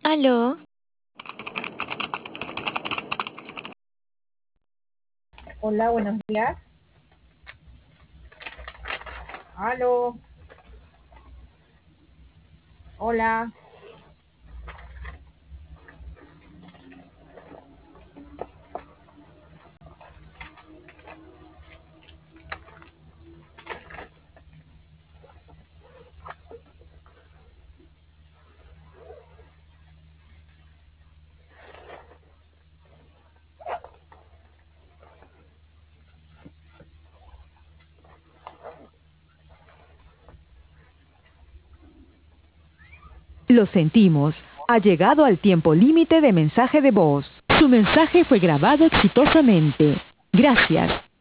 Aló, Hola, buenos días. Aló, hola. Lo sentimos. Ha llegado al tiempo límite de mensaje de voz. Su mensaje fue grabado exitosamente. Gracias.